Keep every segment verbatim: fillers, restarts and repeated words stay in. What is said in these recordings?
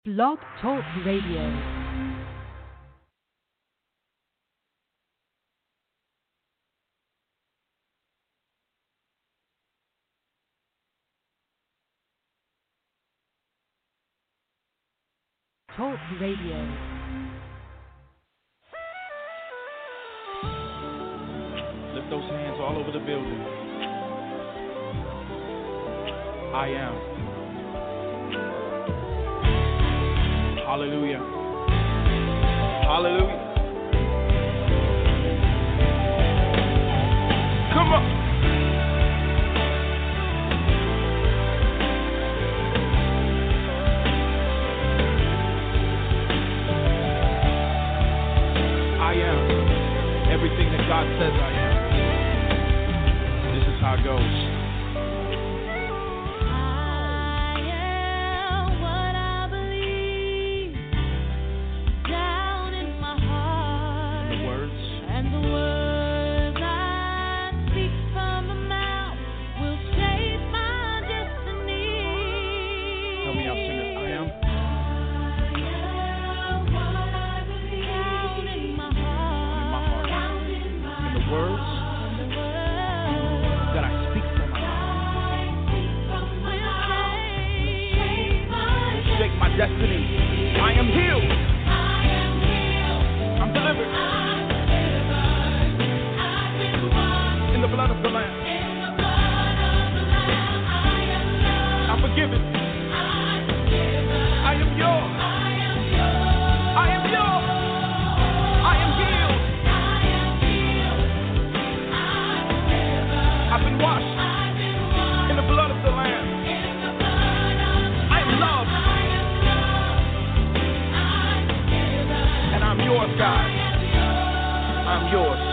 Blog Talk Radio. Talk Radio. Lift those hands all over the building. I am. Hallelujah. Hallelujah. Come on. I am everything that God says I am. This is how it goes. Destiny. I am healed. I am healed. I'm delivered. I'm delivered. I've been washed in the blood of the Lamb. In the blood of the Lamb. I am loved. I'm forgiven. I'm forgiven. I am yours. I am yours. I am yours. I am healed. I am healed. I'm delivered. I've been washed. I've been washed in the blood of the Lamb. In the blood of the Lamb. I am loved. I'm yours, God. I'm yours.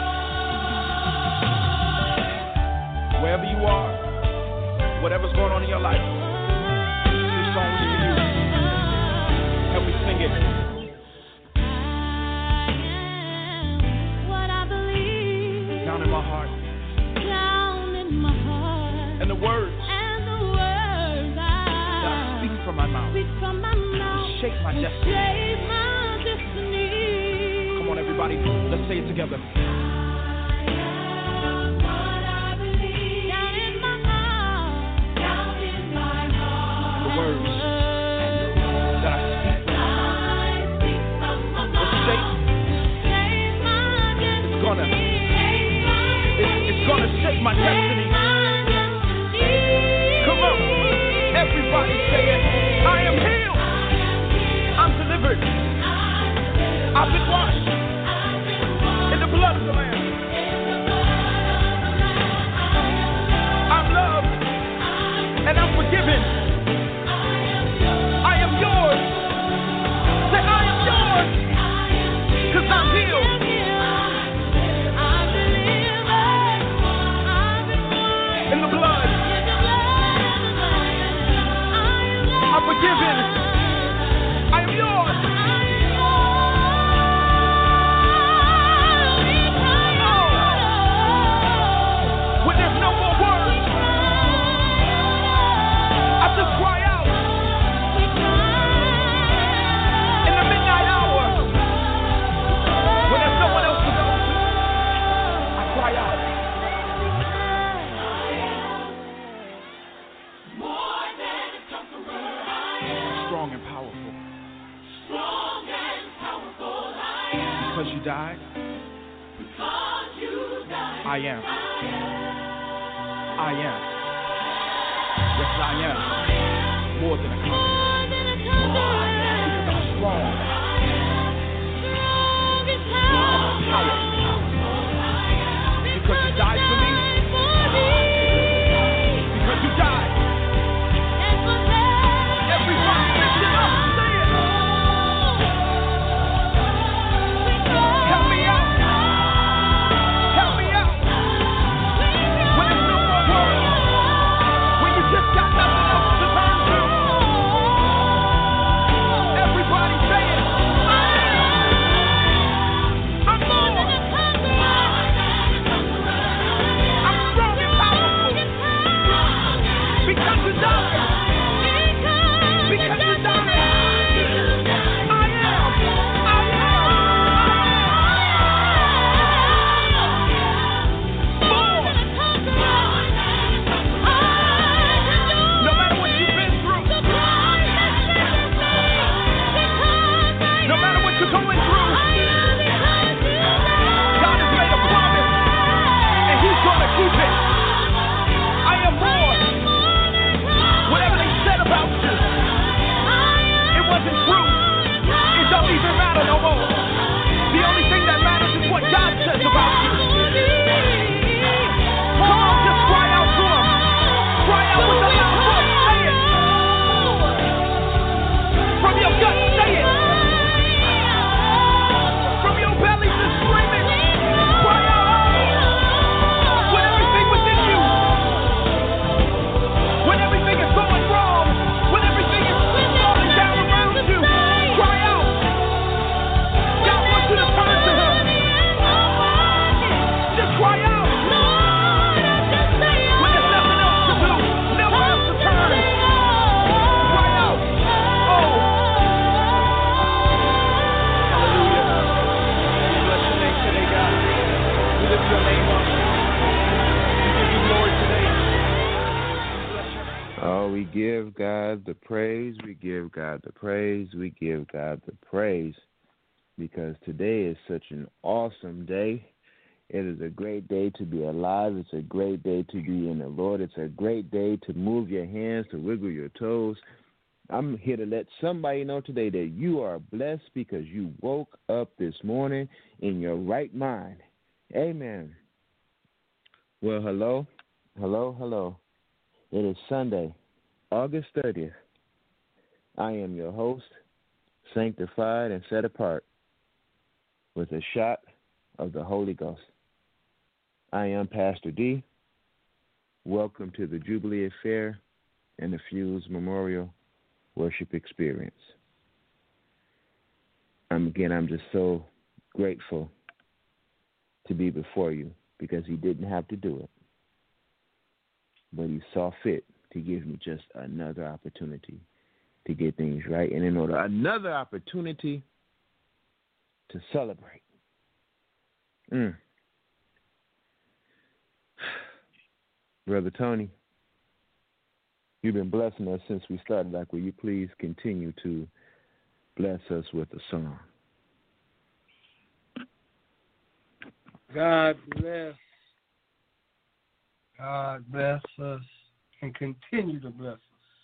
Wherever you are, whatever's going on in your life, this song is for you. Help me sing it. What I believe. Down in my heart. Down in my heart. And the words. And the words I that I speak from my mouth. Speak from my mouth. Will shake my destiny. Shape my destiny. Come on, everybody, let's say it together. I am what I believe. Down in my heart. Down in my heart. The words that I speak from my mouth. Will shape. Shape my destiny. It's gonna. It's, it's gonna shape my destiny. Come on, everybody, say it. I am healed. I'm delivered. I've been washed in the blood of the Lamb. I'm loved and I'm forgiven. I am yours. Say I am yours. Cause I'm healed. In the blood. I'm forgiven. I am yours. Died. Because you died. I am. I am. Yes, I am. More than a conqueror. Because I'm strong. I'm powerful. Because you died for me. Because you died. Everybody lift it up. Say it. Help me out. Help me out. When there's no more words. When you just got nothing else to turn to. God the praise. We give God the praise. We give God the praise because today is such an awesome day. It is a great day to be alive. It's a great day to be in the Lord. It's a great day to move your hands, to wiggle your toes. I'm here to let somebody know today that you are blessed because you woke up this morning in your right mind. Amen. Well, hello, hello, hello. It is Sunday, August thirtieth. I am your host, sanctified and set apart with a shot of the Holy Ghost. I am Pastor D. Welcome to the Jubilee Affair and the Fuse Memorial Worship Experience. Um, again, I'm just so grateful to be before you because he didn't have to do it, but he saw fit to give me just another opportunity to get things right and in order, another opportunity to celebrate. Mm. Brother Tony, you've been blessing us since we started. Like, will you please continue to bless us with a song? God bless. God bless us and continue to bless us.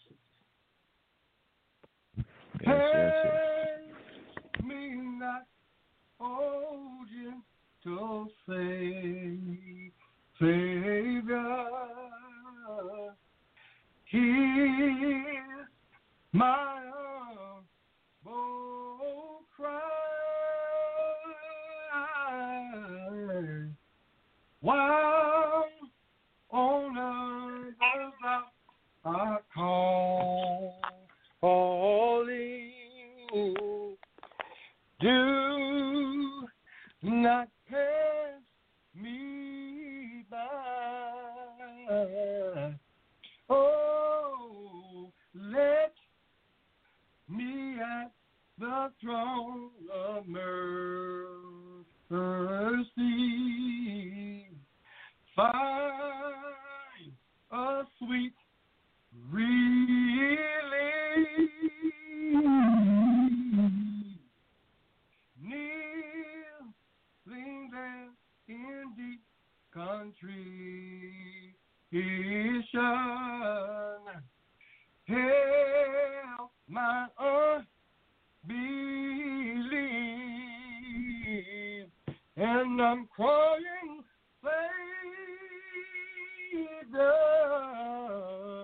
Yes, yes, yes. Take me not, oh gentle Savior, hear my humble cry. While on earth thou art calling, do not pass me by. Oh, let me at the throne of mercy find a sweet relief. Kneeling there in deep contrition, help my unbelief, and I'm crying, Savior,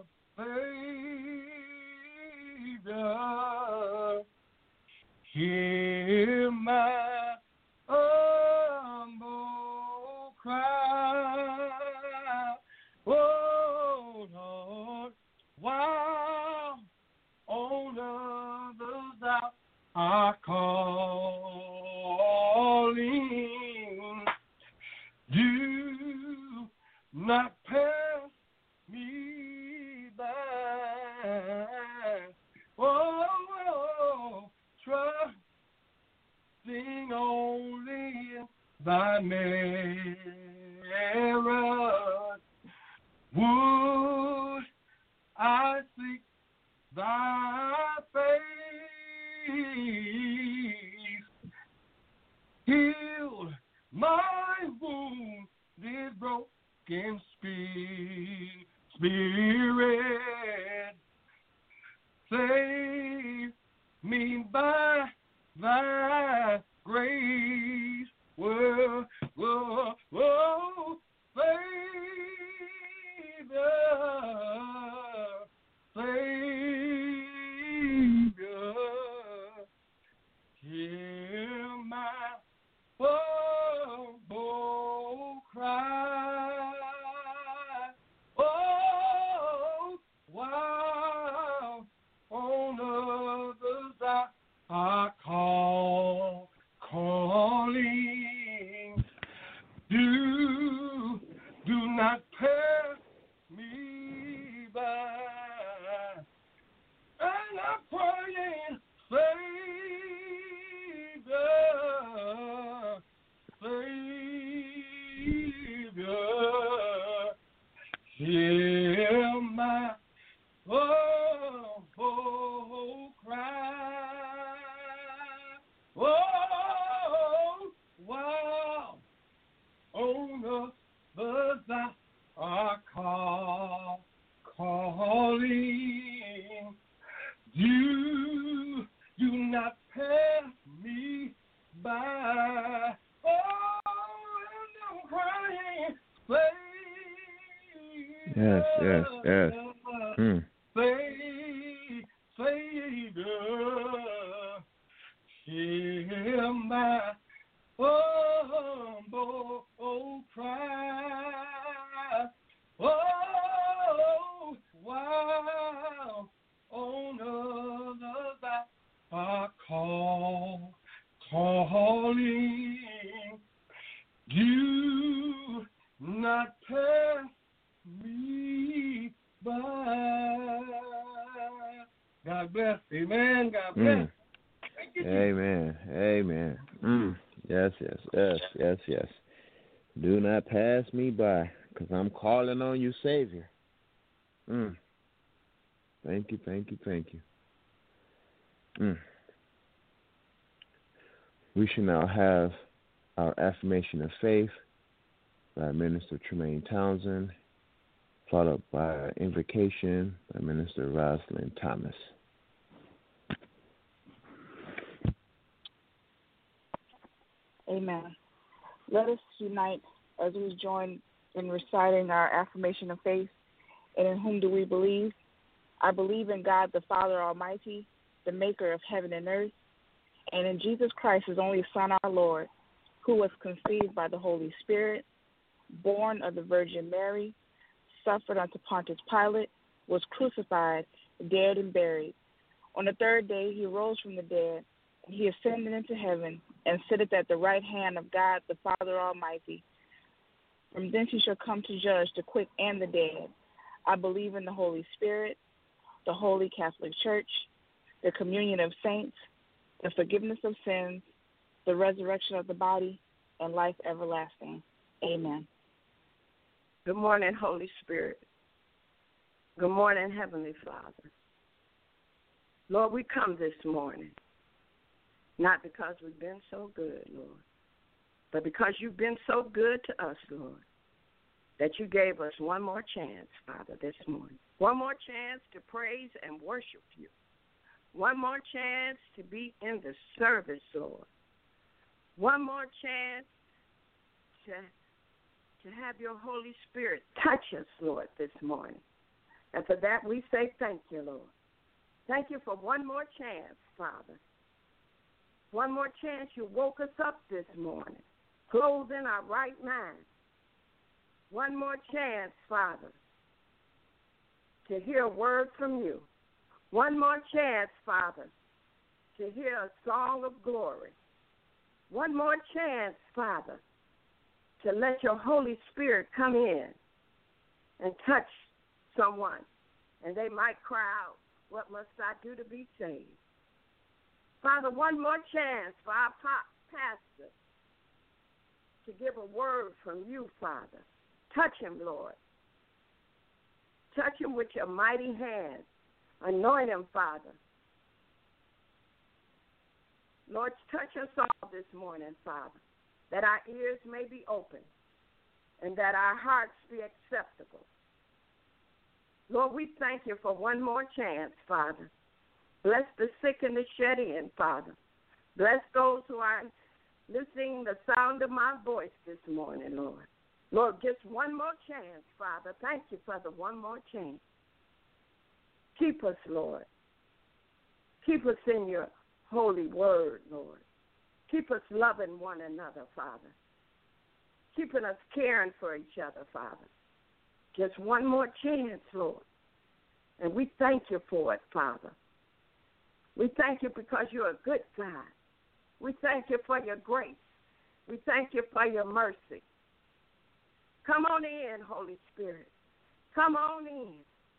Savior, hear my humble cry. Oh, Lord, while on others thou art calling, do not pass me by. Oh, trusting only thy merit, would I seek thy face, heal my wounded, broken spirit, save me by thy grace. Whoa, whoa, whoa, Savior, Savior, hear my humble cry. Oh, wow, on others I, I call, calling. Do, do not pass me by. And I'm praying, Savior, Savior, hear my humble Yes, yes, yes. Hmm. Savior, hear my humble cry. Oh, while on others I call, calling, do not pass me by. God bless. Amen. God bless. Mm. Amen. Amen. Mm. Yes, yes, yes, yes, yes. Do not pass me by, because I'm calling on you, Savior. Mm. Thank you, thank you, thank you. Mm. We should now have our affirmation of faith by Minister Tremaine Townsend, followed by an invocation by Minister Rosalind Thomas. Amen. Let us unite as we join in reciting our affirmation of faith. And in whom do we believe? I believe in God the Father Almighty, the maker of heaven and earth, and in Jesus Christ, his only Son, our Lord, who was conceived by the Holy Spirit, born of the Virgin Mary, suffered unto Pontius Pilate, was crucified, dead, and buried. On the third day he rose from the dead, and he ascended into heaven, and sitteth at the right hand of God the Father Almighty. From thence he shall come to judge the quick and the dead. I believe in the Holy Spirit, the Holy Catholic Church, the communion of saints, the forgiveness of sins, the resurrection of the body, and life everlasting. Amen. Good morning, Holy Spirit. Good morning, Heavenly Father. Lord, we come this morning, not because we've been so good, Lord, but because you've been so good to us, Lord, that you gave us one more chance, Father, this morning. One more chance to praise and worship you. One more chance to be in the service, Lord. One more chance to, to have your Holy Spirit touch us, Lord, this morning. And for that we say thank you, Lord. Thank you for one more chance, Father. One more chance you woke us up this morning, clothed in our right mind. One more chance, Father, to hear a word from you. One more chance, Father, to hear a song of glory. One more chance, Father, to let your Holy Spirit come in and touch someone, and they might cry out, what must I do to be saved? Father, one more chance for our pastor to give a word from you, Father. Touch him, Lord. Touch him with your mighty hand. Anoint him, Father. Lord, touch us all this morning, Father, that our ears may be open and that our hearts be acceptable. Lord, we thank you for one more chance, Father. Bless the sick and the shed in, Father. Bless those who are listening to the sound of my voice this morning, Lord. Lord, just one more chance, Father. Thank you for the one more chance. Keep us, Lord. Keep us in your holy word, Lord. Keep us loving one another, Father. Keeping us caring for each other, Father. Just one more chance, Lord. And we thank you for it, Father. We thank you because you're a good God. We thank you for your grace. We thank you for your mercy. Come on in, Holy Spirit. Come on in.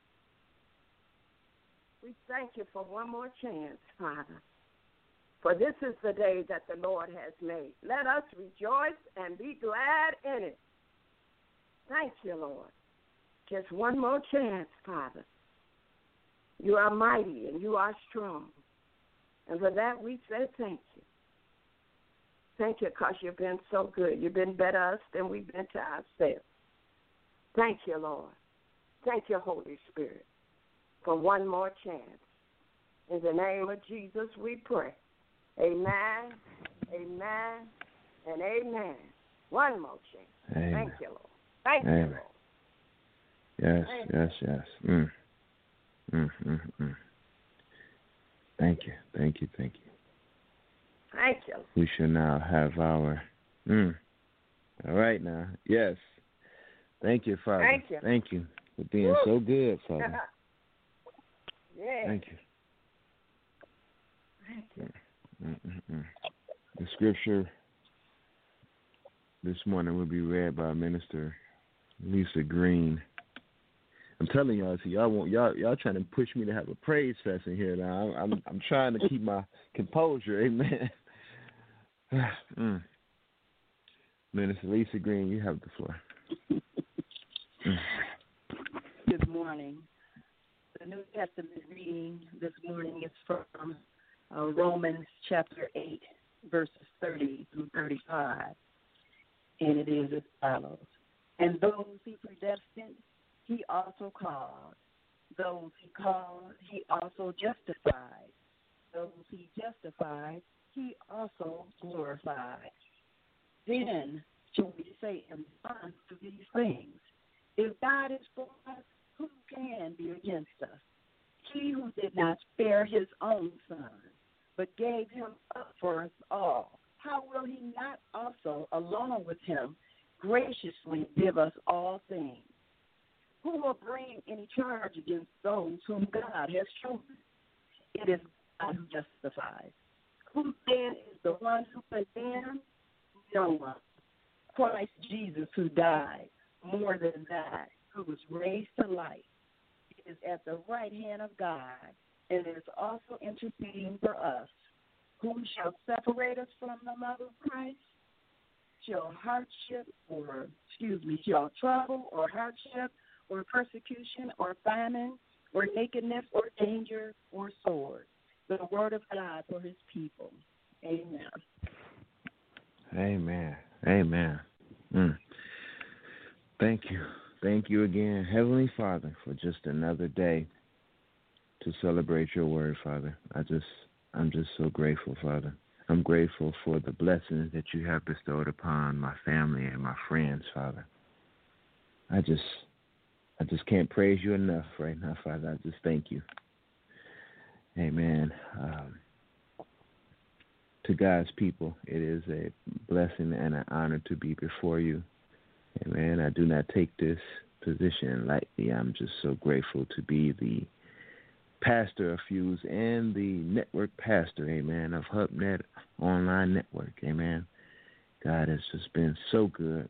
We thank you for one more chance, Father. For this is the day that the Lord has made. Let us rejoice and be glad in it. Thank you, Lord. Just one more chance, Father. You are mighty and you are strong. And for that we say thank you. Thank you because you've been so good. You've been better to us than we've been to ourselves. Thank you, Lord. Thank you, Holy Spirit, for one more chance. In the name of Jesus we pray. Amen, amen, and amen. One more chance. Amen. Thank you, Lord. Thank Amen. you, Lord. Yes, yes, yes. Mm. Mm, mm, mm. Thank you, thank you, thank you. Thank you. We shall now have our. Mm. All right now. Yes. Thank you, Father. Thank you. Thank you for being Woo. so good, Father. Yeah. Thank you. Thank you. Mm, mm, mm. The scripture this morning will be read by Minister Lisa Green. I'm telling y'all, see, y'all want y'all y'all trying to push me to have a praise fest in here now. I'm I'm, I'm trying to keep my composure, amen. mm. Minister Lisa Green, you have the floor. mm. Good morning. The New Testament reading this morning is from uh, Romans chapter eight, verses thirty through thirty-five, and it is as follows. And those he predestined, he also called. Those he called, he also justified. Those he justified, he also glorified. Then shall we say in response to these things, if God is for us, who can be against us? He who did not spare his own son, but gave him up for us all, how will he not also, along with him, graciously give us all things? Who will bring any charge against those whom God has chosen? It is God who justifies. Who then is the one who condemns? No one. Christ Jesus, who died, more than that, who was raised to life, is at the right hand of God and is also interceding for us. Who shall separate us from the love of Christ? Shall hardship or, excuse me, shall trouble or hardship or persecution or famine or nakedness or danger or sword? The word of God for his people. Amen. Amen. Amen. Mm. Thank you. Thank you again, Heavenly Father, for just another day to celebrate your word, Father. I just, I'm just so grateful, Father. I'm grateful for the blessings that you have bestowed upon my family and my friends, Father. I just, I just can't praise you enough right now, Father. I just thank you. Amen. Um, to God's people, it is a blessing and an honor to be before you. Amen. I do not take this position lightly. I'm just so grateful to be the pastor of Fuse and the network pastor, amen, of HubNet Online Network, amen. God has just been so good.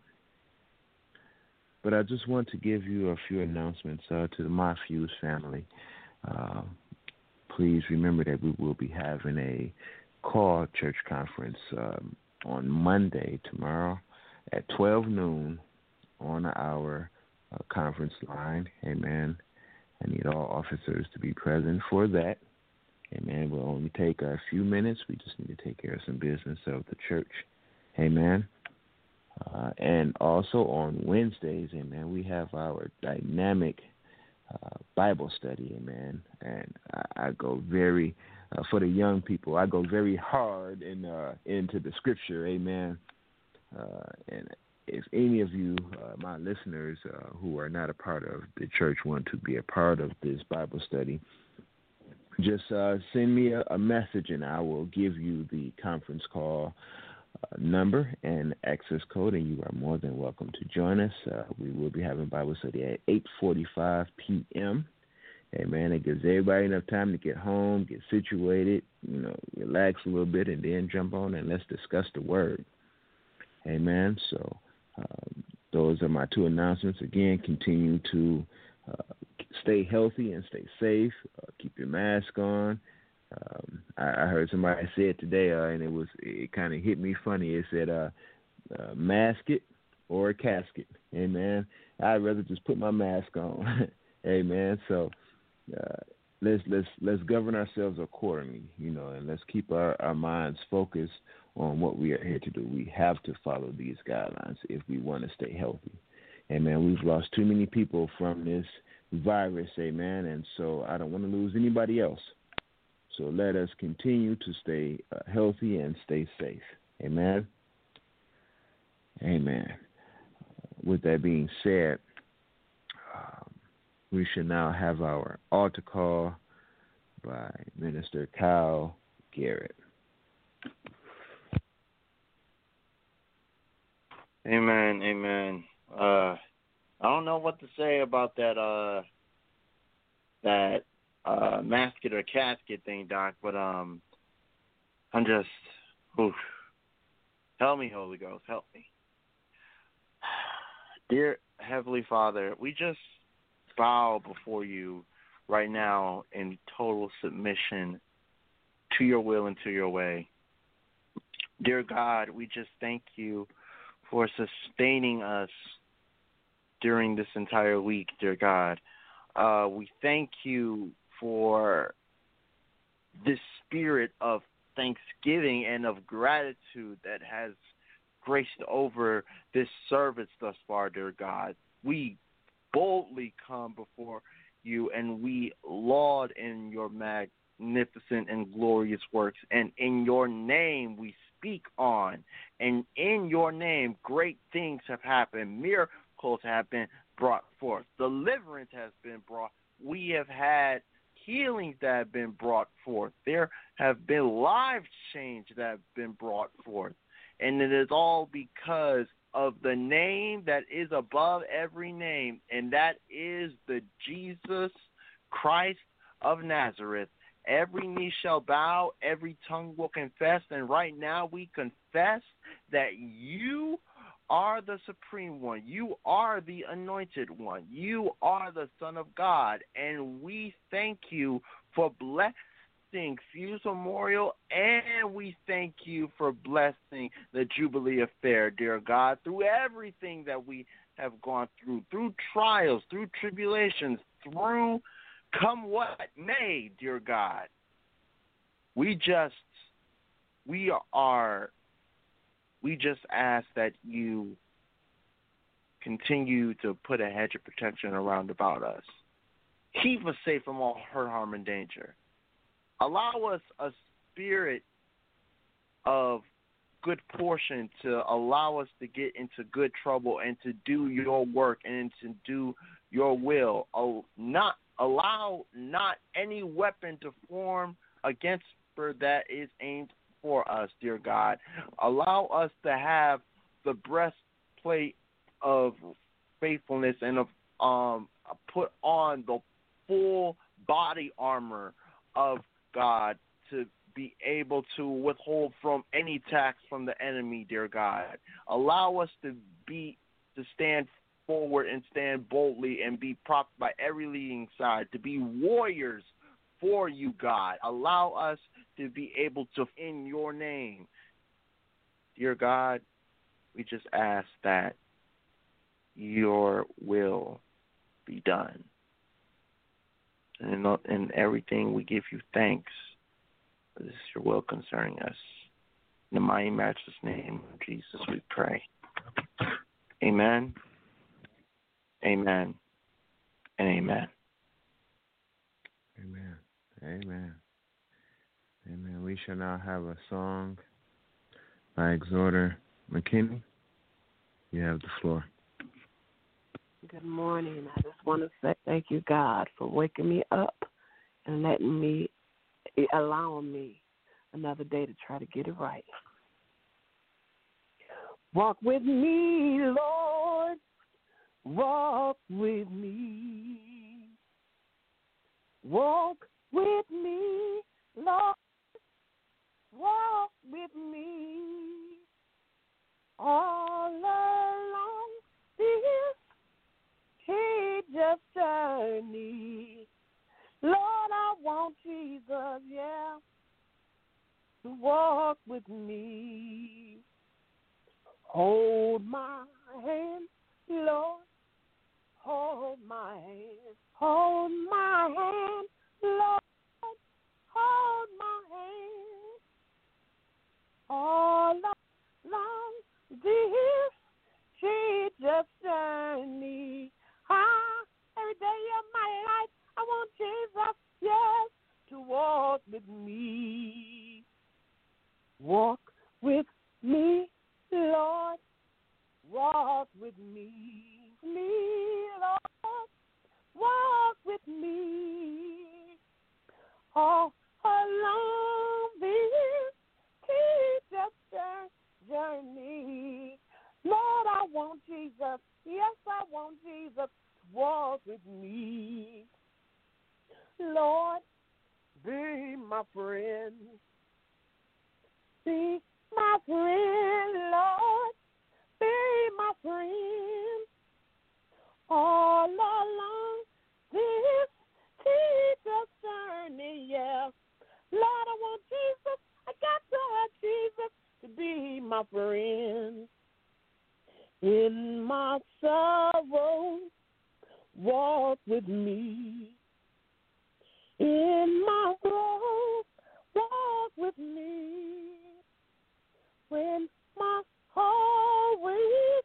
But I just want to give you a few announcements uh, to my Fuse family. Uh, please remember that we will be having a call church conference um, on Monday, tomorrow, at twelve noon on our uh, conference line, amen. I need all officers to be present for that. Amen. We'll only take a few minutes. We just need to take care of some business of the church. Amen. Uh, and also on Wednesdays, amen, we have our dynamic uh, Bible study, amen. And I, I go very, uh, for the young people, I go very hard in, uh, into the scripture, amen. Uh, and if any of you, uh, my listeners, uh, who are not a part of the church want to be a part of this Bible study, just uh, send me a, a message and I will give you the conference call uh, number and access code, and you are more than welcome to join us. Uh, we will be having Bible study at eight forty-five p.m. Amen. It gives everybody enough time to get home, get situated, you know, relax a little bit, and then jump on and let's discuss the word. Amen. So um, those are my two announcements. Again, continue to uh, stay healthy and stay safe. Uh, keep your mask on. Um, I, I heard somebody say it today, uh, and it was it kind of hit me funny. It said, uh, uh, "Mask it or a casket." Amen. I'd rather just put my mask on. Amen. So uh, let's let's let's govern ourselves accordingly, you know, and let's keep our, our minds focused on what we are here to do. We have to follow these guidelines if we want to stay healthy. Amen. We've lost too many people from this virus, amen, and so I don't want to lose anybody else. So let us continue to stay uh, healthy and stay safe. Amen. Amen. With that being said, um, we should now have our altar call by Minister Kyle Garrett. Amen, amen. Uh, I don't know what to say about that uh, that uh, masket or casket thing, Doc, but um, I'm just, oof. Help me, Holy Ghost, help me. Dear Heavenly Father, we just bow before you right now in total submission to your will and to your way. Dear God, we just thank you for sustaining us during this entire week, dear God. Uh, we thank you for this spirit of thanksgiving and of gratitude that has graced over this service thus far, dear God. We boldly come before you and we laud in your magnificent and glorious works, and in your name we speak on, and in your name great things have happened, miracles have been brought forth, deliverance has been brought, we have had healings that have been brought forth, there have been lives changed that have been brought forth, and it is all because of the name that is above every name, and that is the Jesus Christ of Nazareth. Every knee shall bow, every tongue will confess, and right now we confess that you are the Supreme One. You are the Anointed One. You are the Son of God, and we thank you for blessing Fuse Memorial, and we thank you for blessing the Jubilee Affair, dear God, through everything that we have gone through, through trials, through tribulations, through come what may, dear God. We just, we are, we just ask that you continue to put a hedge of protection around about us. Keep us safe from all hurt, harm, and danger. Allow us a spirit of good portion to allow us to get into good trouble and to do your work and to do your will. Oh, not allow not any weapon to form against her that is aimed for us, dear God. Allow us to have the breastplate of faithfulness and of um put on the full body armor of God to be able to withhold from any attacks from the enemy, dear God. Allow us to be to stand forward and stand boldly and be propped by every leading side, to be warriors for you, God. Allow us to be able to, in your name, dear God, we just ask that your will be done. And in, in everything we give you thanks. This is your will concerning us. In the mighty matchless name of Jesus we pray. Amen. Amen. And amen. Amen. Amen. Amen. We shall now have a song by Exhorter McKinney. You have the floor. Good morning. I just want to say thank you, God, for waking me up and letting me, allowing me another day to try to get it right. Walk with me, Lord. Walk with me. Walk with me, Lord. Walk with me. All along this just journey. Lord, I want Jesus, yeah, to walk with me. Hold my hand, Lord. Hold my hand. Hold my hand, Lord. Hold my hand. All along this Jesus journey. Ah, every day of my life, I want Jesus, yes, to walk with me. Walk with me, Lord. Walk with me, me, Lord. Walk with me all along this Jesus journey. Lord, I want Jesus. Yes, I want Jesus to walk with me. Lord, be my friend. Be my friend, Lord. Be my friend. All along this Jesus journey, yeah. Lord, I want Jesus. I got to have Jesus to be my friend. In my sorrow, walk with me. In my growth, walk with me. When my heart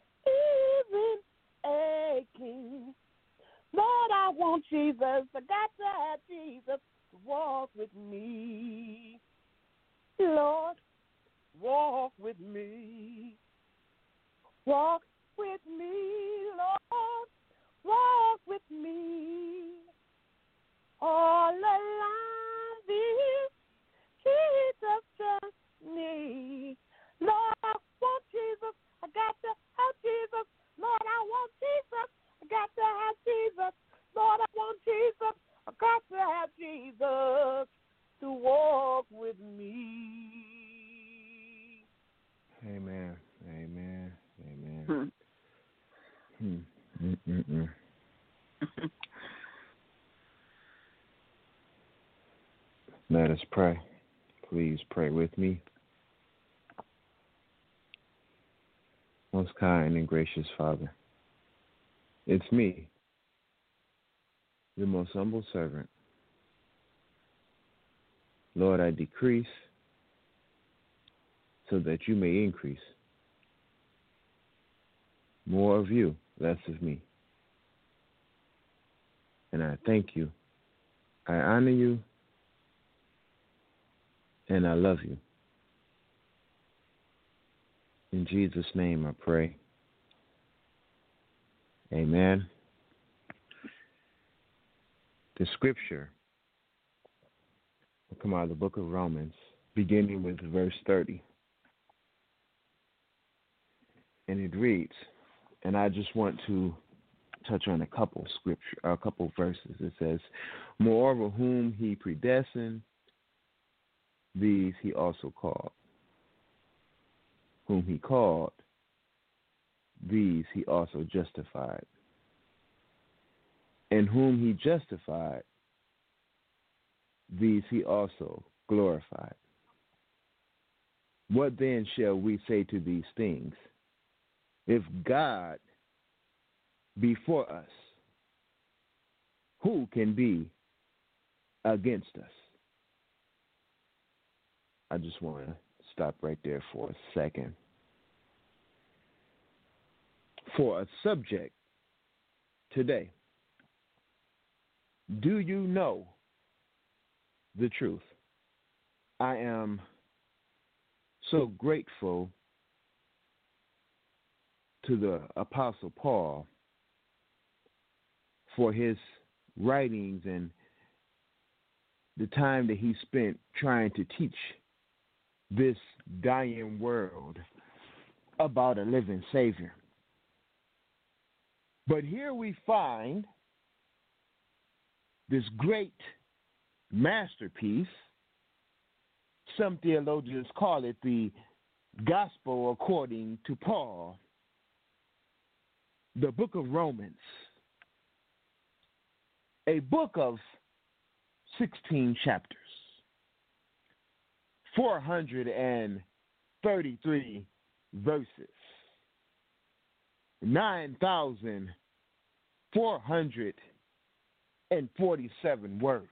isn't aching, Lord, I want Jesus. I got to have Jesus to walk with me. Lord, walk with me. Walk with me, Lord. Walk with me. All along this Jesus journey. Lord, I want Jesus. I got to have Jesus. Lord, I want Jesus. I got to have Jesus. Lord, I want Jesus. I got to have Jesus to walk with me. Amen. Amen. Amen. Hmm. Hmm. Mm-mm-mm. Let us pray. Please pray with me. Most kind and gracious Father, it's me, the most humble servant. Lord, I decrease so that you may increase. More of you, less of me. And I thank you. I honor you. And I love you. In Jesus' name I pray. Amen. The scripture will come out of the book of Romans, beginning with verse thirty. And it reads, and I just want to touch on a couple scripture, a couple verses. It says, moreover, whom he predestined, these he also called. Whom he called, these he also justified. And whom he justified, these he also glorified. What then shall we say to these things? If God be for us, who can be against us? I just want to stop right there for a second. For a subject today, do you know the truth? I am so grateful to the Apostle Paul for his writings and the time that he spent trying to teach this dying world about a living Savior. But here we find this great masterpiece. Some theologians call it the Gospel according to Paul, the book of Romans, a book of sixteen chapters, four hundred thirty-three verses, nine thousand four hundred forty-seven words.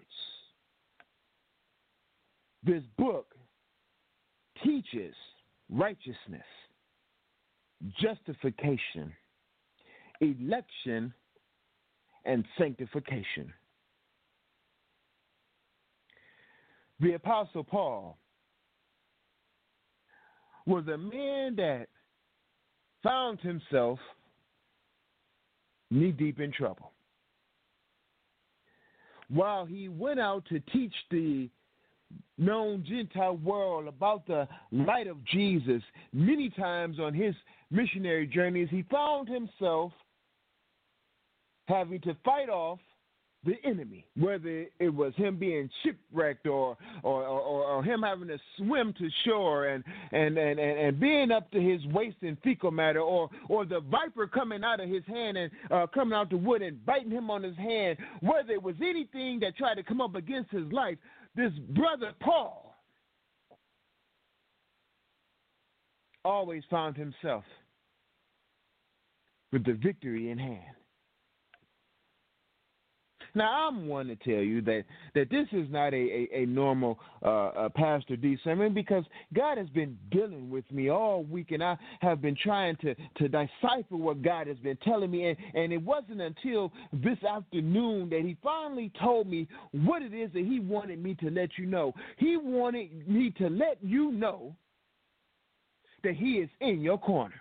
This book teaches righteousness, justification, election, and sanctification. The Apostle Paul was a man that found himself knee-deep in trouble. while he went out to teach the known Gentile world about the light of Jesus, many times on his missionary journeys, he found himself having to fight off the enemy, whether it was him being shipwrecked or or, or, or him having to swim to shore and, and, and, and, and being up to his waist in fecal matter, or, or the viper coming out of his hand and uh, coming out the wood and biting him on his hand, whether it was anything that tried to come up against his life, this brother Paul always found himself with the victory in hand. Now, I'm one to tell you that, that this is not a, a, a normal uh, a Pastor D sermon, because God has been dealing with me all week, and I have been trying to, to decipher what God has been telling me. And, and it wasn't until this afternoon that he finally told me what it is that he wanted me to let you know. He wanted me to let you know that he is in your corner.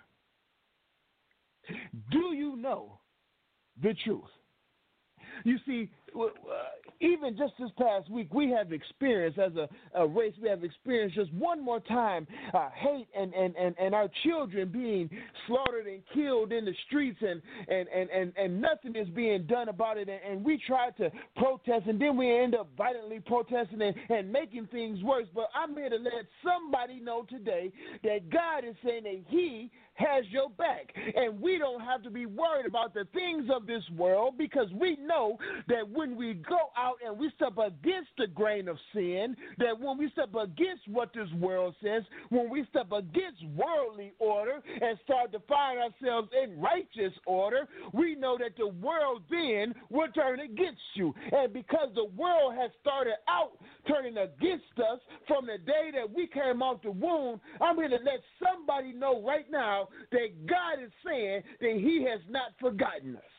Do you know the truth? You see, uh, even just this past week, we have experienced, as a, a race, we have experienced just one more time uh, hate and, and, and, and our children being slaughtered and killed in the streets, and, and, and, and, and nothing is being done about it. And, and we try to protest, and then we end up violently protesting and, and making things worse. But I'm here to let somebody know today that God is saying that he has your back, and we don't have to be worried about the things of this world, because we know that when we go out and we step against the grain of sin, that when we step against what this world says, when we step against worldly order and start to find ourselves in righteous order, we know that the world then will turn against you. And because the world has started out turning against us from the day that we came out the womb, I'm going to let somebody know right now that God is saying that he has not forgotten us.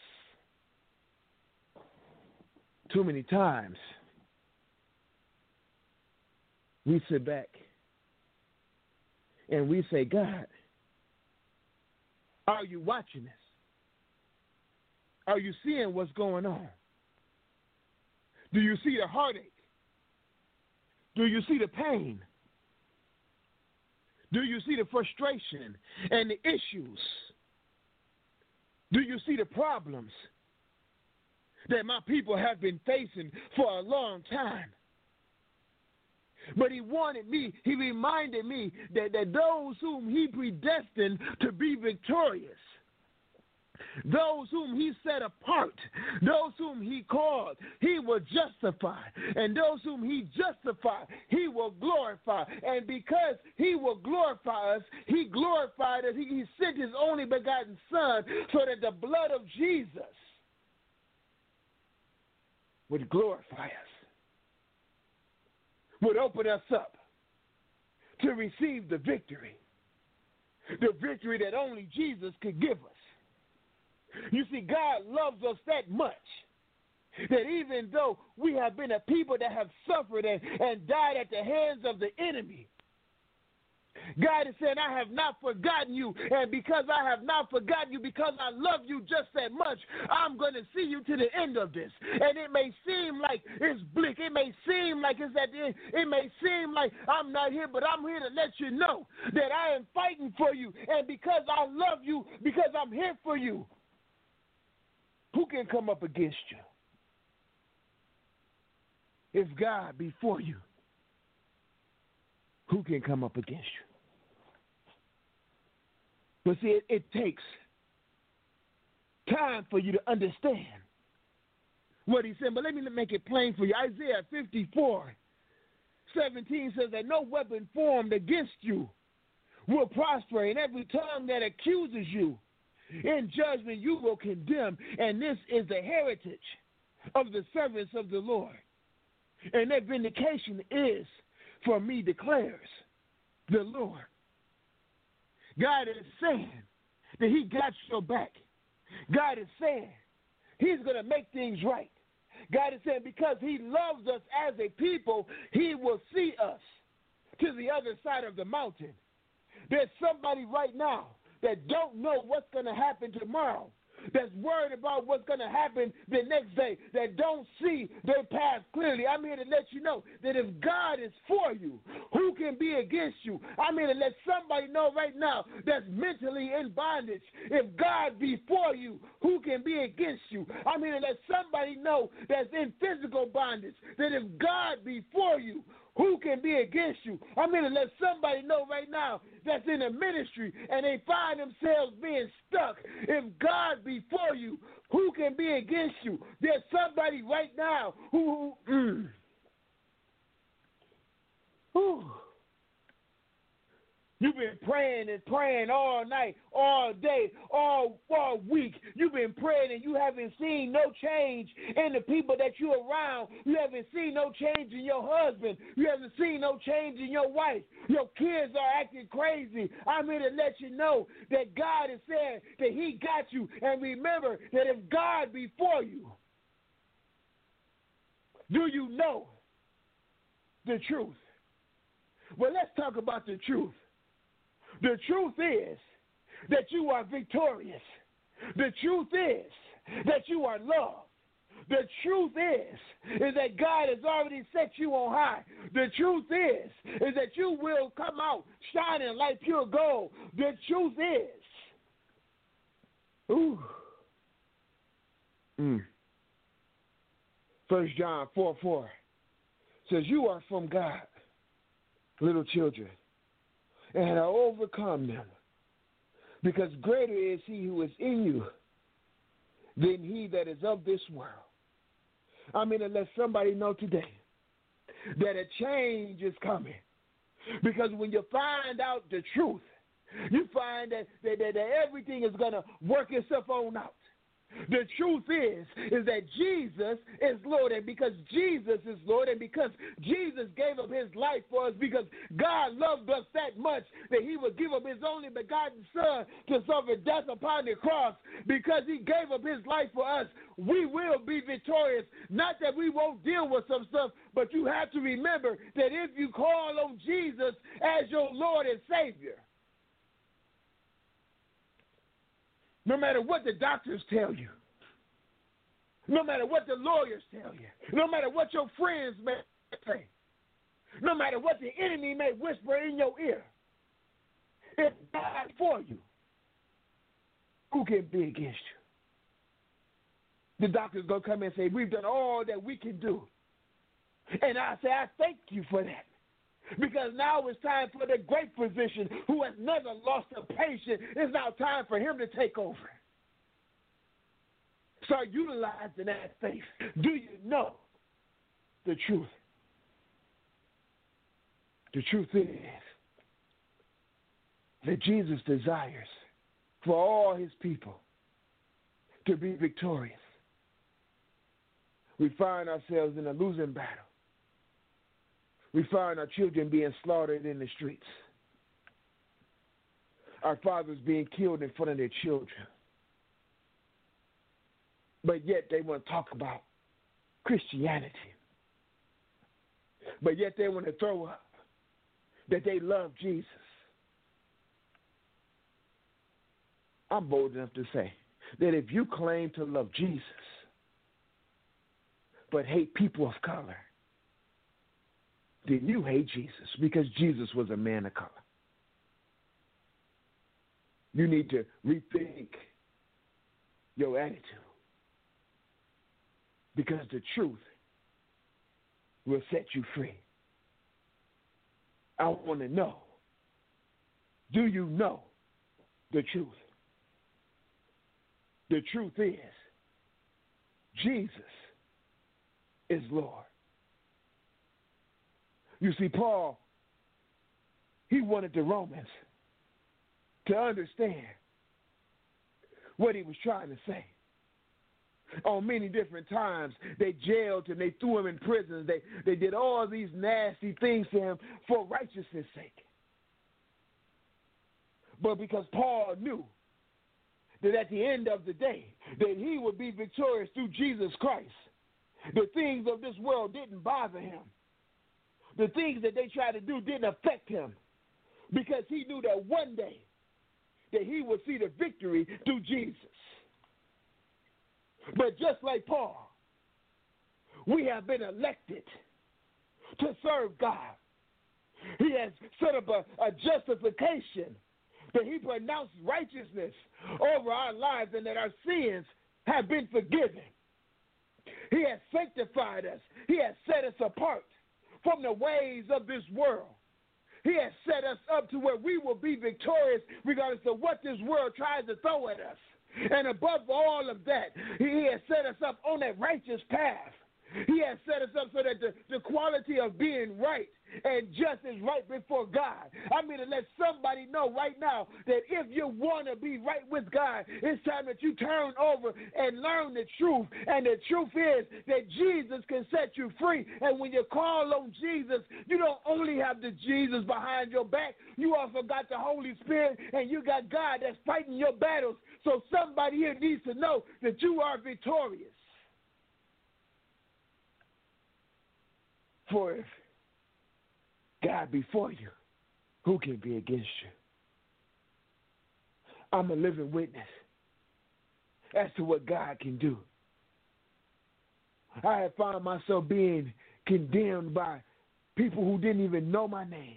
Too many times we sit back and we say, God, are you watching this? Are you seeing what's going on? Do you see the heartache? Do you see the pain? Do you see the frustration and the issues? Do you see the problems that my people have been facing for a long time? But he wanted me, he reminded me that, that those whom he predestined to be victorious, those whom he set apart, those whom he called, he will justify. And those whom he justified, he will glorify. And because he will glorify us, he glorified us. He, he sent his only begotten Son so that the blood of Jesus would glorify us, would open us up to receive the victory, the victory that only Jesus could give us. You see, God loves us that much that even though we have been a people that have suffered and, and died at the hands of the enemy, God is saying, I have not forgotten you, and because I have not forgotten you, because I love you just that much, I'm going to see you to the end of this. And it may seem like it's bleak. It may seem like it's at the end. It may seem like I'm not here, but I'm here to let you know that I am fighting for you. And because I love you, because I'm here for you, who can come up against you? If God be for you, who can come up against you? But see, it, it takes time for you to understand what he said. But let me make it plain for you. Isaiah fifty-four seventeen says that no weapon formed against you will prosper, and every tongue that accuses you in judgment you will condemn. And this is the heritage of the servants of the Lord, and that vindication is for me, declares the Lord. God is saying that he got your back. God is saying he's going to make things right. God is saying because he loves us as a people, he will see us to the other side of the mountain. There's somebody right now that don't know what's going to happen tomorrow, that's worried about what's going to happen the next day, that don't see their path clearly. I'm here to let you know that if God is for you, who can be against you? I'm here to let somebody know right now that's mentally in bondage. If God be for you, who can be against you? I'm here to let somebody know that's in physical bondage, that if God be for you, who can be against you? I'm going to let somebody know right now that's in a ministry and they find themselves being stuck. If God be for you, who can be against you? There's somebody right now who, who mm, whew, you've been praying and praying all night, all day, all, all week. You've been praying and you haven't seen no change in the people that you're around. You haven't seen no change in your husband. You haven't seen no change in your wife. Your kids are acting crazy. I'm here to let you know that God is saying that he got you. And remember that if God be for you, do you know the truth? Well, let's talk about the truth. The truth is that you are victorious. The truth is that you are loved. The truth is, is that God has already set you on high. The truth is, is that you will come out shining like pure gold. The truth is, ooh, mm. First John four four says, you are from God, little children, and have overcome them, because greater is he who is in you than he that is of this world. I'm going to let somebody know today that a change is coming, because when you find out the truth, you find that, that, that, that everything is going to work itself on out. The truth is, is that Jesus is Lord, and because Jesus is Lord, and because Jesus gave up his life for us, because God loved us that much that he would give up his only begotten Son to suffer death upon the cross, because he gave up his life for us, we will be victorious. Not that we won't deal with some stuff, but you have to remember that if you call on Jesus as your Lord and Savior, no matter what the doctors tell you, no matter what the lawyers tell you, no matter what your friends may say, no matter what the enemy may whisper in your ear, if God is for you, who can be against you? The doctor's going to come in and say, we've done all that we can do. And I say, I thank you for that. Because now it's time for the great physician who has never lost a patient. It's now time for him to take over. Start utilizing that faith. Do you know the truth? The truth is that Jesus desires for all his people to be victorious. We find ourselves in a losing battle. We find our children being slaughtered in the streets. Our fathers being killed in front of their children. But yet they want to talk about Christianity. But yet they want to throw up that they love Jesus. I'm bold enough to say that if you claim to love Jesus but hate people of color, then you hate Jesus, because Jesus was a man of color. You need to rethink your attitude, because the truth will set you free. I want to know, do you know the truth? The truth is, Jesus is Lord. You see, Paul, he wanted the Romans to understand what he was trying to say. On many different times, they jailed him, they threw him in prison, they, they did all these nasty things to him for righteousness' sake. But because Paul knew that at the end of the day, that he would be victorious through Jesus Christ, the things of this world didn't bother him. The things that they tried to do didn't affect him, because he knew that one day that he would see the victory through Jesus. But just like Paul, we have been elected to serve God. He has set up a, a justification that he pronounced righteousness over our lives and that our sins have been forgiven. He has sanctified us. He has set us apart from the ways of this world. He has set us up to where we will be victorious regardless of what this world tries to throw at us. And above all of that, he has set us up on that righteous path. He has set us up so that the, the quality of being right and just is right before God. I mean to let somebody know right now that if you want to be right with God, it's time that you turn over and learn the truth. And the truth is that Jesus can set you free. And when you call on Jesus, you don't only have the Jesus behind your back, you also got the Holy Spirit and you got God that's fighting your battles. So somebody here needs to know that you are victorious. For if God be for you, who can be against you? I'm a living witness as to what God can do. I have found myself being condemned by people who didn't even know my name.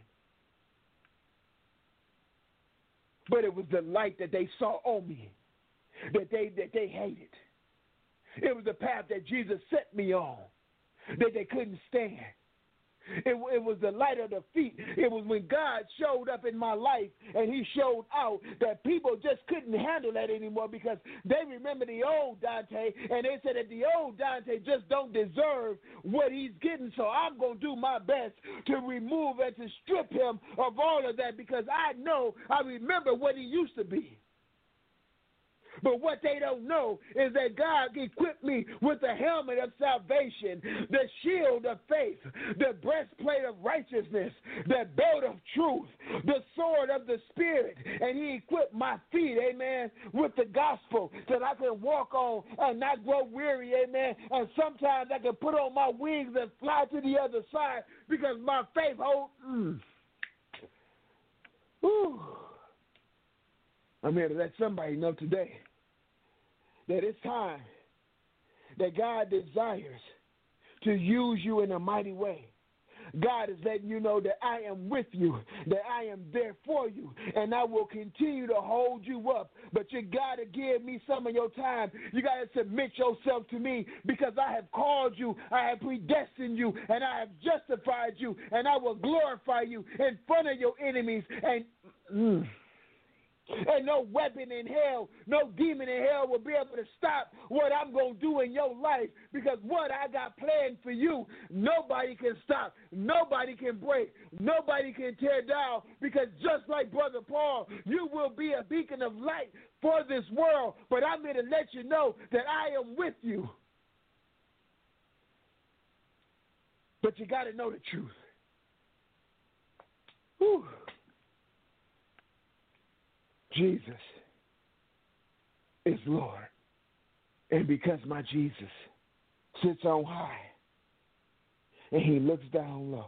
But it was the light that they saw on me that they that they hated. It was the path that Jesus set me on that they couldn't stand. It, it was the light of the feet. It was when God showed up in my life and he showed out that people just couldn't handle that anymore because they remember the old Dante and they said that the old Dante just don't deserve what he's getting. So I'm going to do my best to remove and to strip him of all of that because I know, I remember what he used to be. But what they don't know is that God equipped me with the helmet of salvation, the shield of faith, the breastplate of righteousness, the belt of truth, the sword of the Spirit. And he equipped my feet, amen, with the gospel that I can walk on and not grow weary, amen. And sometimes I can put on my wings and fly to the other side because my faith holds. Mm. Ooh. I'm here to let somebody know today that it's time that God desires to use you in a mighty way. God is letting you know that I am with you, that I am there for you, and I will continue to hold you up. But you got to give me some of your time. You got to submit yourself to me because I have called you, I have predestined you, and I have justified you, and I will glorify you in front of your enemies. And mm, And no weapon in hell, no demon in hell will be able to stop what I'm going to do in your life because what I got planned for you, nobody can stop. Nobody can break. Nobody can tear down because just like Brother Paul, you will be a beacon of light for this world. But I'm here to let you know that I am with you. But you got to know the truth. Whew. Jesus is Lord. And because my Jesus sits on high and he looks down low,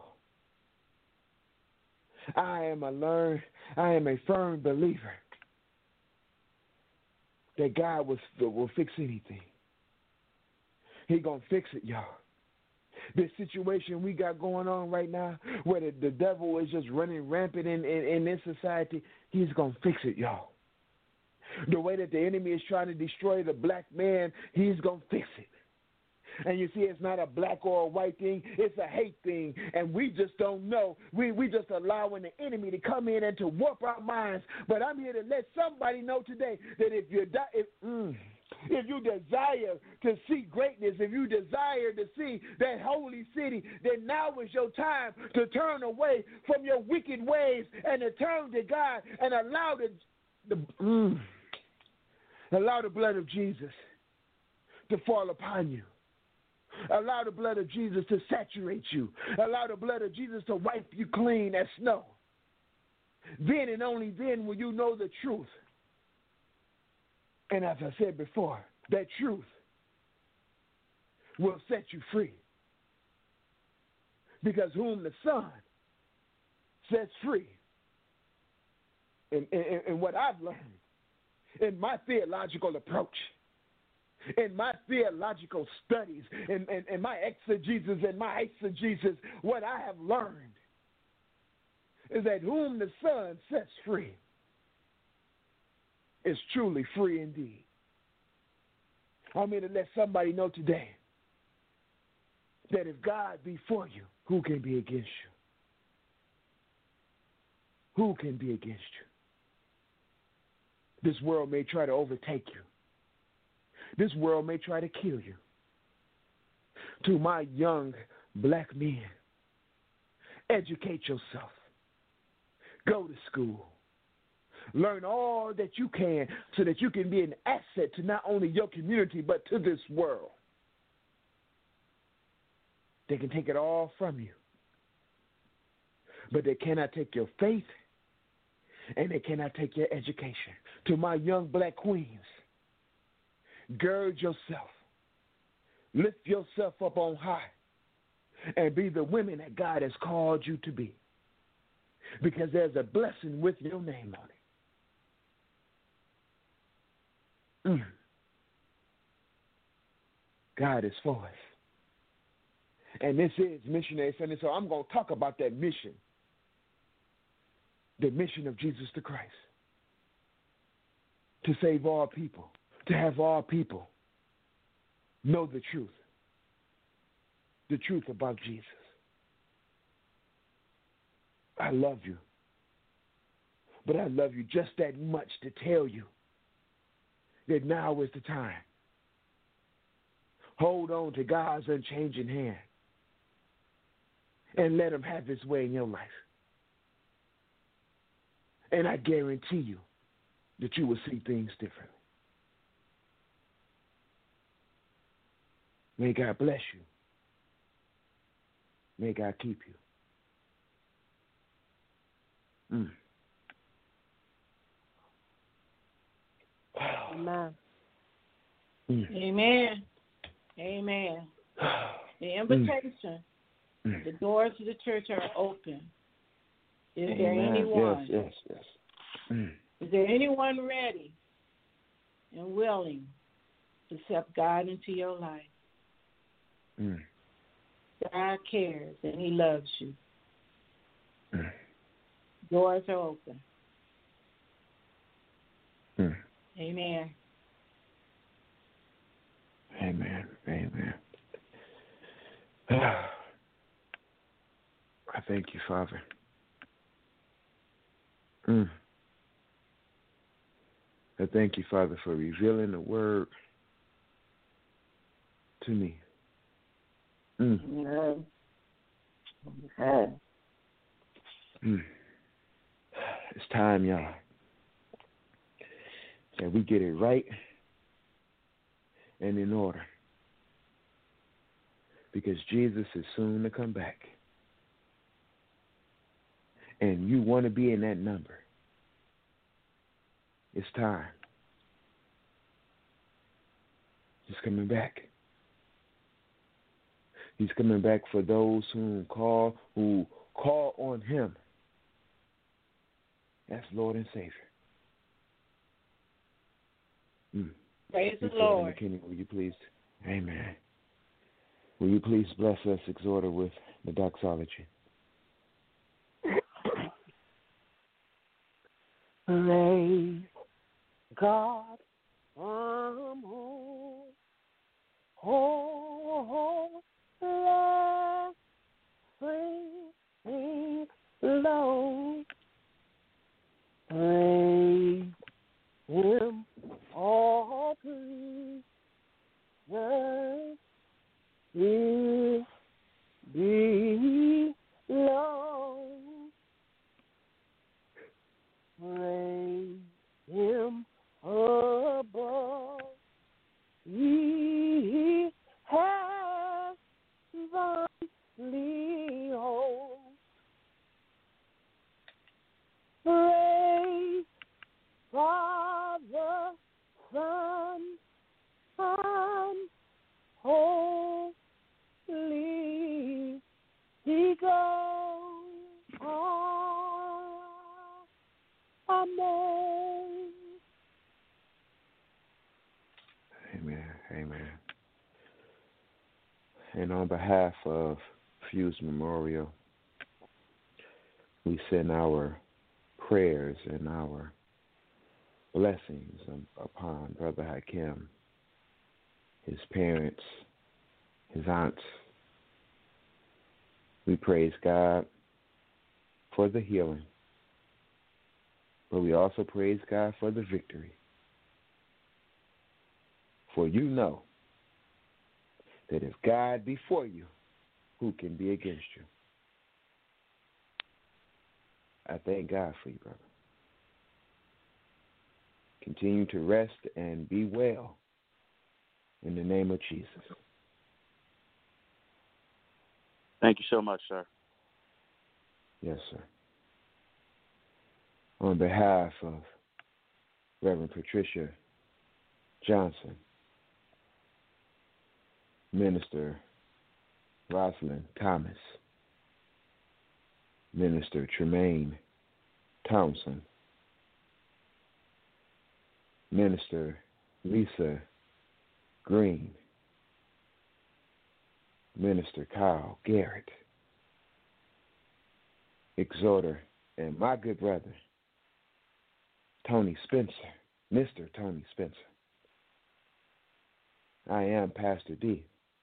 I am a learn, I am a firm believer that God will, will fix anything. He gonna fix it, y'all. This situation we got going on right now, where the, the devil is just running rampant in, in, in this society, he's going to fix it, y'all. The way that the enemy is trying to destroy the black man, he's going to fix it. And you see, it's not a black or a white thing, it's a hate thing. And we just don't know. We we just allowing the enemy to come in and to warp our minds. But I'm here to let somebody know today that if you die, if, mm, if you desire to see greatness, if you desire to see that holy city, then now is your time to turn away from your wicked ways and to turn to God and allow the, the mm, allow the blood of Jesus to fall upon you. Allow the blood of Jesus to saturate you. Allow the blood of Jesus to wipe you clean as snow. Then and only then will you know the truth. And as I said before, that truth will set you free. Because whom the Son sets free, and, and, and what I've learned in my theological approach, in my theological studies, in, in, in my exegesis and my eisegesis, what I have learned is that whom the Son sets free is truly free indeed. I'm here to let somebody know today that if God be for you, who can be against you? Who can be against you? This world may try to overtake you. This world may try to kill you. To my young black men, educate yourself. Go to school. Learn all that you can so that you can be an asset to not only your community but to this world. They can take it all from you, but they cannot take your faith and they cannot take your education. To my young black queens, gird yourself. Lift yourself up on high and be the women that God has called you to be, because there's a blessing with your name on it. Mm. God is for us. And this is Missionary Sunday, so I'm going to talk about that mission, the mission of Jesus the Christ, to save all people, to have all people know the truth, the truth about Jesus. I love you, but I love you just that much to tell you that now is the time. Hold on to God's unchanging hand and let him have his way in your life. And I guarantee you that you will see things differently. May God bless you. May God keep you. Mm. Amen. Mm. Amen. Amen. The invitation, mm. the doors of the church are open. Is Amen. there anyone? Yes, yes, yes. Mm. Is there anyone ready and willing to accept God into your life? Mm. God cares and he loves you. Mm. Doors are open. Mm. Amen. Amen. Amen. I thank you, Father. Mm. I thank you, Father, for revealing the word to me. Mm. Amen. Okay. Mm. It's time, y'all, that we get it right and in order, because Jesus is soon to come back. And you want to be in that number. It's time. He's coming back. He's coming back for those who call who call on him as Lord and Savior. Mm. Praise the Mister Lord. McKinney, will you please? Amen. Will you please bless us, exhorter, with the doxology? Praise God from whom all blessings flow. Praise him, all creatures is below. Praise him above. He has heavenly hosts. Praise Father, Son, and Holy Ghost. Amen. Amen. Amen. And on behalf of Fuse Memorial, we send our prayers and our blessings upon Brother Hakim, his parents, his aunts. We praise God for the healing, but we also praise God for the victory. For you know that if God be for you, who can be against you? I thank God for you, brother. Continue to rest and be well in the name of Jesus. Thank you so much, sir. Yes, sir. On behalf of Reverend Patricia Johnson, Minister Rosalind Thomas, Minister Tremaine Thompson, Minister Lisa Green, Minister Kyle Garrett, Exhorter, and my good brother, Tony Spencer, Mister Tony Spencer. I am Pastor D.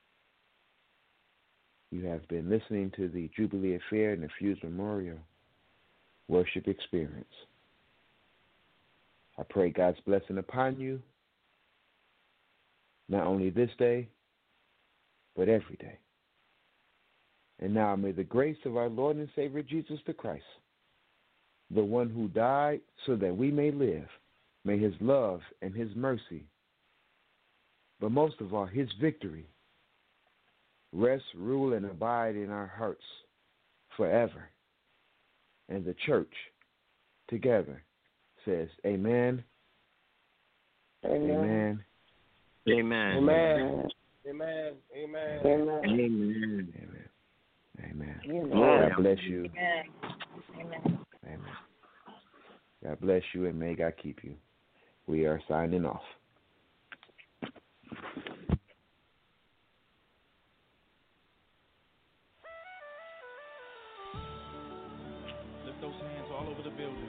You have been listening to the Jubilee Affair and the Fuse Memorial Worship Experience. I pray God's blessing upon you, not only this day, but every day. And now may the grace of our Lord and Savior Jesus the Christ, the one who died so that we may live, may his love and his mercy, but most of all, his victory, rest, rule, and abide in our hearts forever. And the church together says, Amen. Amen. Amen. Amen. Amen. Amen. Amen. Amen. Amen. Amen. Amen. God bless you. Amen. Amen. God bless you, and may God keep you. We are signing off. Lift those hands all over the building.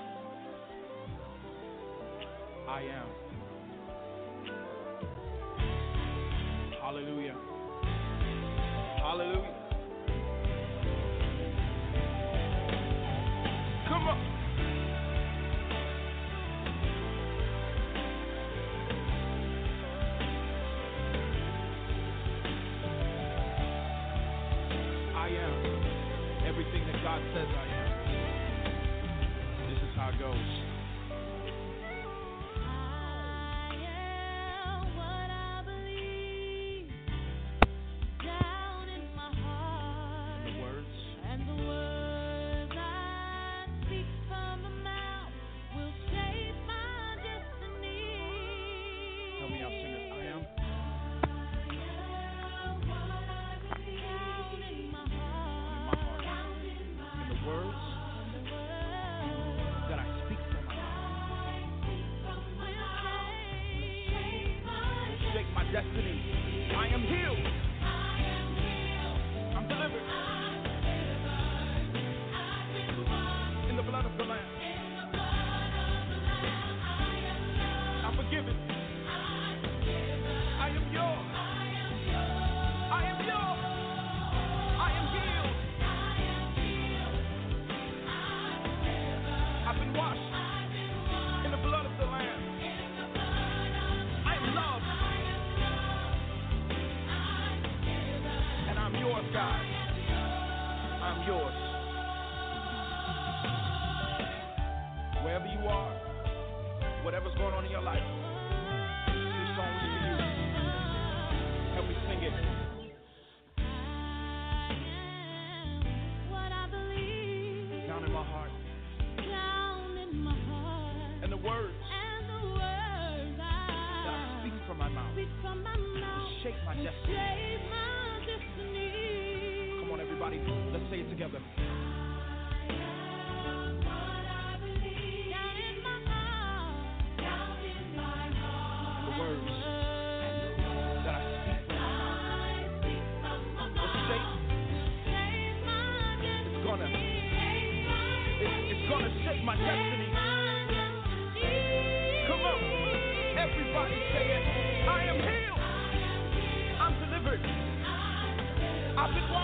I am. Hallelujah. Hallelujah. Come on. I am everything that God says I am. This is how it goes. Destiny. I am healed. I am healed. I'm delivered. I'm delivered. I've been washed in the blood of the Lamb. In the blood of the Lamb, I am loved. I'm forgiven. I'm forgiven. I am yours. I am yours. I am yours. I am healed. I am healed. I'm delivered. I've been washed. I've been washed in the blood of the Lamb. In the blood of the Lamb. I am loved. I'm yours, God. I'm yours. Wherever you are, whatever's going on in your life, this song is for you. Help me sing it. What I believe. Down in my heart. Down in my heart. And the words. And the words I, that I speak from my mouth. Speak from my mouth. Shake my destiny. Shake my Come on, everybody, let's say it together. I am what I believe. Down in my heart. Down in my heart. And the words. And the words. destiny. Come on. Everybody say it. I am healed. I'm delivered. I've been